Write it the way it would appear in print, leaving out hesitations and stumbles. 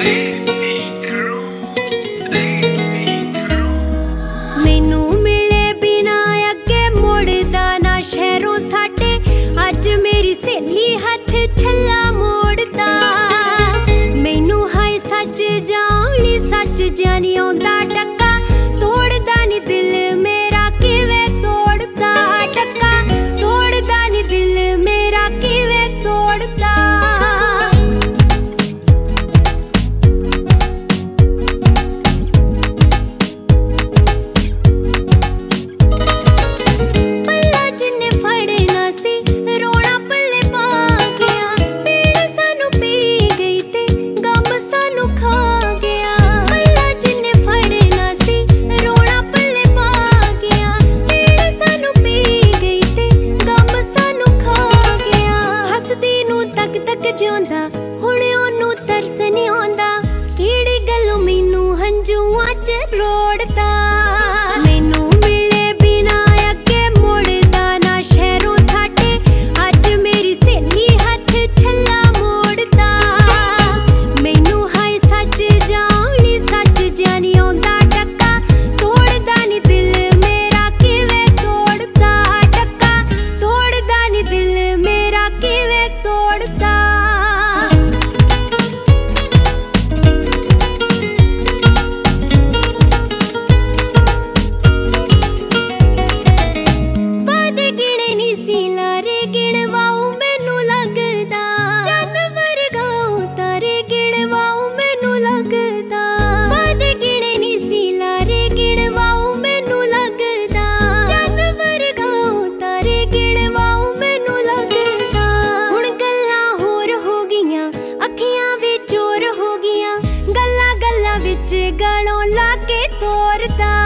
मैनू मिले बिना अगे मुड़दा ना शहरों साडे अज मेरी सहेली हथ छल्ला मोड़दा मैनू हाय सच जानी सच जानी आउंदा टक्का तोड़दा नी दिल मेरा किवें तोड़दा टक्का तोड़दा नी दिल मेरा किवें तोड़दा ਜਿਉਂਦਾ ਹੁਣ ਉਹਨੂੰ ਤਰਸ ਨਹੀਂ ਆਉਂਦਾ ਕਿਹੜੀ ਗੱਲੋਂ ਮੈਨੂੰ ਹੰਝੂਆਂ 'ਚ ਰੋੜਦਾ ਮੈਨੂੰ ਮਿਲੇ ਬਿਨਾ ਅੱਗੇ ਮੁੜਦਾ ਨਾ ਸ਼ਹਿਰੋਂ ਸਾਡੇ ਅੱਜ ਮੇਰੀ ਸਹੇਲੀ ਹੱਥ ਛੱਲਾ ਮੋੜਦਾ ਮੈਨੂੰ ਹਾਏ ਸੱਚ ਜਾਣੀ ਸੱਚ ਜਾਣੀ ਆਉਂਦਾ ਟੱਕਾ ਤੋੜਦਾ ਨੀ ਦਿਲ ਮੇਰਾ ਕਿਵੇਂ ਤੋੜਦਾ ਟੱਕਾ ਤੋੜਦਾ ਨੀ ਦਿਲ ਮੇਰਾ ਕਿਵੇਂ ਤੋੜਦਾ गलों लाके तोड़दा